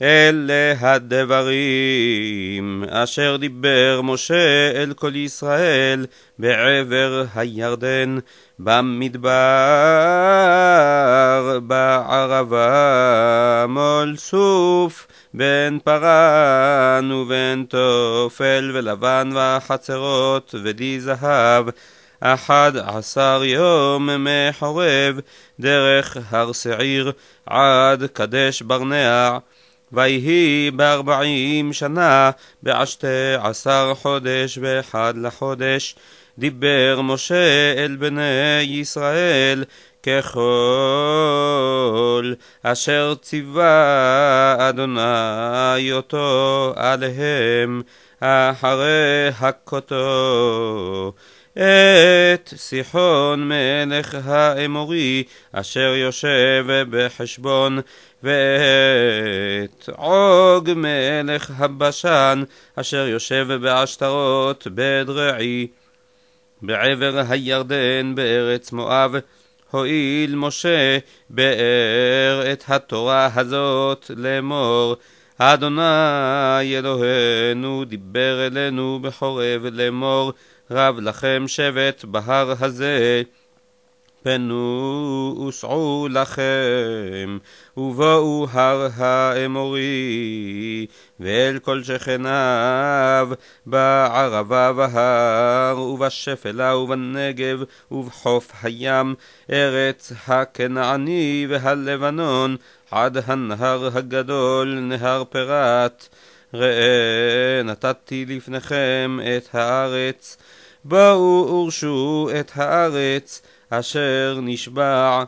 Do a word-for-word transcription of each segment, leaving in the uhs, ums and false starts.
אלה הדברים אשר דיבר משה אל כל ישראל בעבר הירדן, במדבר, בערבה, מול סוף, בין פרן ובין תופל ולבן והחצרות ודי זהב, אחד עשר יום מחורב דרך הר שעיר עד קדש ברנע. ויהי בארבעים שנה בעשתי עשר חודש באחד לחודש דיבר משה אל בני ישראל ככל אשר ציווה אדוני אותו עליהם אחרי הכותו את סיחון מלך האמורי אשר יושב בחשבון, ואת עוג מלך הבשן אשר יושב בעשתרות בדרעי בעבר הירדן בארץ מואב. הואיל משה באר את התורה הזאת לאמור, אדוני אלוהינו דיבר אלינו בחורב לאמור, רב לכם שבט בהר הזה, פנו וסעו לכם ובואו הר האמורי ואל כל שכניו בערבה בהר ובשפלה ובנגב ובחוף הים, ארץ הכנעני והלבנון עד הנהר הגדול נהר פרת. ראה נתתי לפניכם את הארץ, בואו ורשו את הארץ אשר נשבע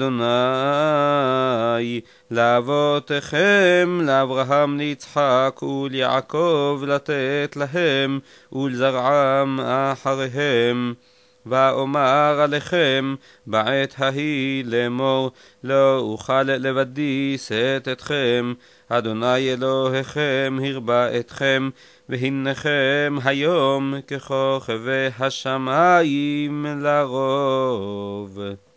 אדוני לאבותיכם, לאברהם, ליצחק וליעקב, לתת להם ולזרעם אחריהם. ואומר עליכם בעת ההיא לאמור, לא אוכל לבדי שאת אתכם, אדוני אלוהיכם הרבה אתכם, והנכם היום ככוכבי השמיים לרוב.